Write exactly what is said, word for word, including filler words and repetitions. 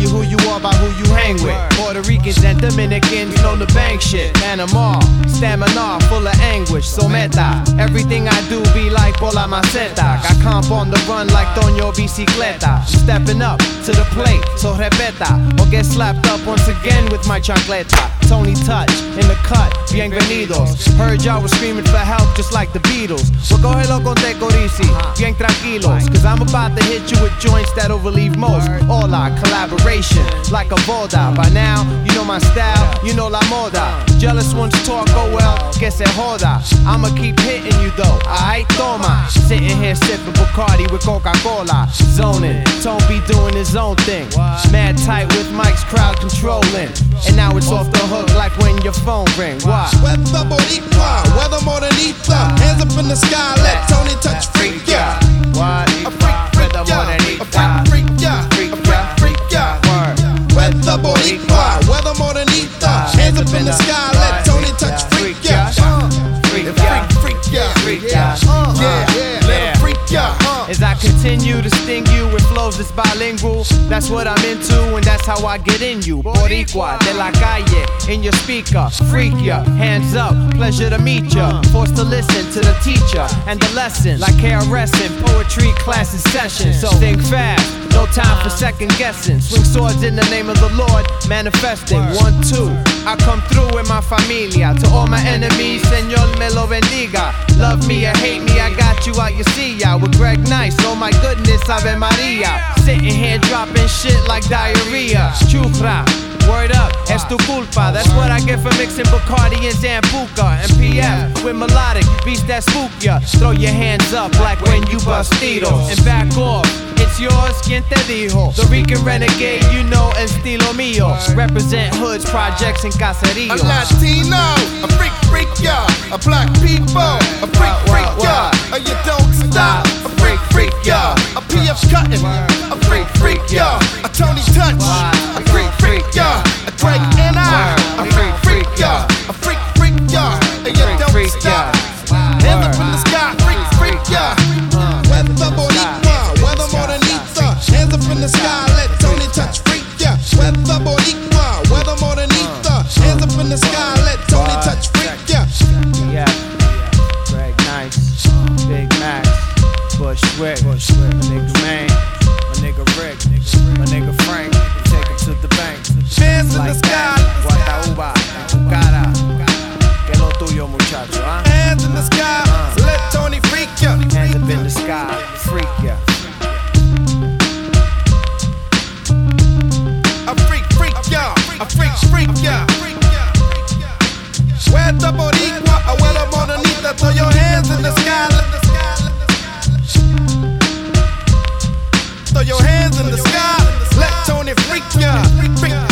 you who you are by who you hang with. Puerto Ricans and Dominicans know the bang shit. Panama, stamina full of anguish. So meta, everything I do be like por la maceta. Got comp on the run like Toño Bicicleta. Stepping up to the plate, so repeta, or get slapped up once again with my chancleta. Tony Touch, in the cut, bienvenidos. Heard y'all was screaming for help just like the Beatles. Well, cógelo con Tecorisi, bien tranquilos. Cause I'm about to hit you with joints that'll relieve most. Hola, collaboration, like a boda. By now, you know my style, you know la moda. Jealous ones talk, oh well, que se joda. I'ma keep hitting you though, aight, toma. Sitting here sipping Bacardi with Coca-Cola. Zoning, Tone be doing his own thing. Mad tight with Mike's crowd controlling. And now it's off the hook like when your phone ring. Why? Weather Boricua, weather morenita. Hands up in the sky, let Tony Touch freak ya. What? A freak, freak ya. A freak, freak ya. A freak, freak ya. Weather Boricua, weather morenita. Hands up in the sky, let Tony Touch freak ya. Freak ya, freak ya, freak ya. Yeah, let him freak ya. As I continue to sting you with flows that's bilingual, that's what I'm into and that's how I get in you. Boricua, de la calle, in your speaker, freak ya, hands up, pleasure to meet ya. Forced to listen to the teacher and the lesson, like K R S in poetry class in session. So think fast, no time for second guessing. Swing swords in the name of the Lord, manifesting. One, two, I come through with my familia. To all my enemies, Señor me lo bendiga. Love me or hate me, I got you out, you see ya. With Greg Nice, oh my goodness, Ave Maria. Sitting here dropping shit like diarrhea. Chufra, word up, es tu culpa. That's what I get for mixing Bacardi and Zambuca. And P F with melodic beats that spook ya. Throw your hands up like when you bust Tito's. And back off, it's yours, quien te dijo. The Rican renegade, you know, estilo mío. Represent hoods, projects, and caseríos. A Latino, a freak, freak ya. A black people, a freak, freak ya. A you don't stop, a freak, freak ya. A P F cutting, a freak, freak ya. A Tony Touch, a freak, freak ya. A Drake and I, a freak, freak ya. A freak, freak ya. A you don't stop. Hands up in the sky, freak, freak ya. Weather Boricua, weather morenita. Hands up in the sky, let Tony Touch freak ya. Weather Boricua, weather morenita. Hands up in the sky, let Tony Touch freak ya. Yeah, Greg Nice, Big Max, Bushwick, my nigga Man, my nigga Rick, my nigga Frank. Take him to the bank. Hands in the sky, Guatauba, tu cara. Que lo tuyo, muchacho, huh? hands in the sky, let Tony freak ya. Hands up in the sky, freak ya. A freak, freak ya. A freak, freak ya. Weather Boricua, a weather morenita. Throw your hands in the sky. Throw your hands in the sky. Let Tony freak ya. Freak, freak